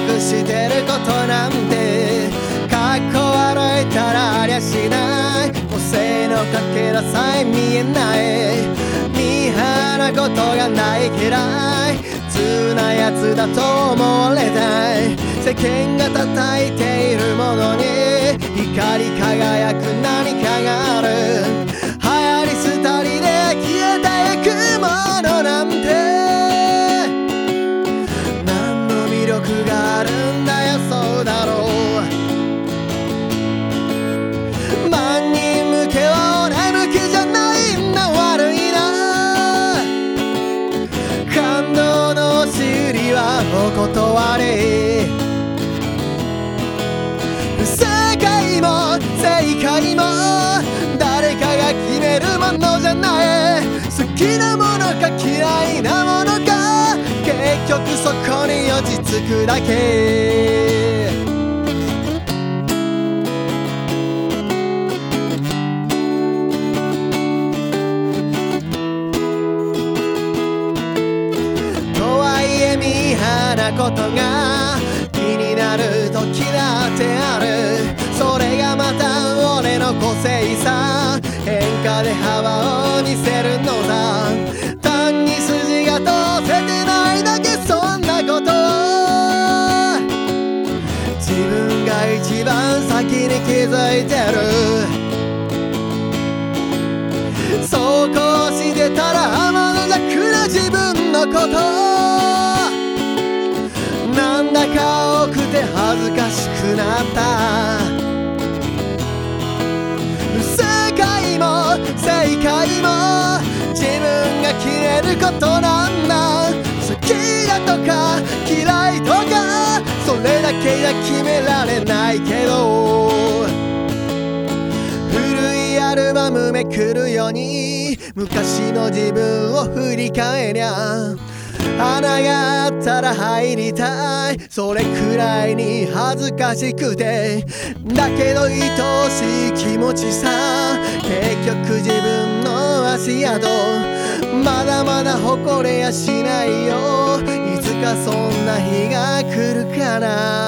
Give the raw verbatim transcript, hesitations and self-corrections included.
隠してることなんてかっこ悪いたらありゃしない個性のかけらさえ見えない見放ことがない嫌い通なやつだと思われたい世間が叩いているものに光り輝く何かがある流行り廃りで消えていくものなんて何の魅力があるんだよそうだろう万人向けは俺向きじゃないんだ悪いな感動の押し売りはお断り世界も正解も誰かが決めるものじゃない好きなものか嫌いなものか結局そこに落ち着くだけとはいえミーハーなことが気になる時だってあるそれがまた俺の個性さ変化で幅を見せるのだ単に筋が通せてないだけそんなこと自分が一番先に気づいてるそうこうしてたら天の弱な自分のことなんだか多くて恥ずかしくなった世界も正解も自分が決めることなんだ好きだとか嫌いとかそれだけじゃ決められないけど古いアルバムめくるように昔の自分を振り返りゃ穴があったら入りたいそれくらいに恥ずかしくてだけど愛おしい気持ちさ結局自分の足跡まだまだ誇れやしないよいつかそんな日が来るから